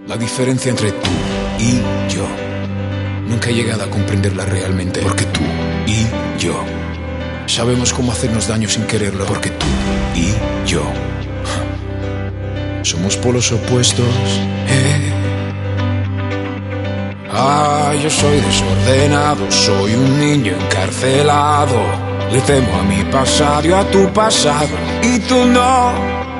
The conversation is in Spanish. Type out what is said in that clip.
La diferencia entre tú y yo nunca he llegado a comprenderla realmente. Porque tú y yo sabemos cómo hacernos daño sin quererlo. Porque tú y yo somos polos opuestos. Yo soy desordenado, soy un niño encarcelado. Le temo a mi pasado y a tu pasado, y tú no.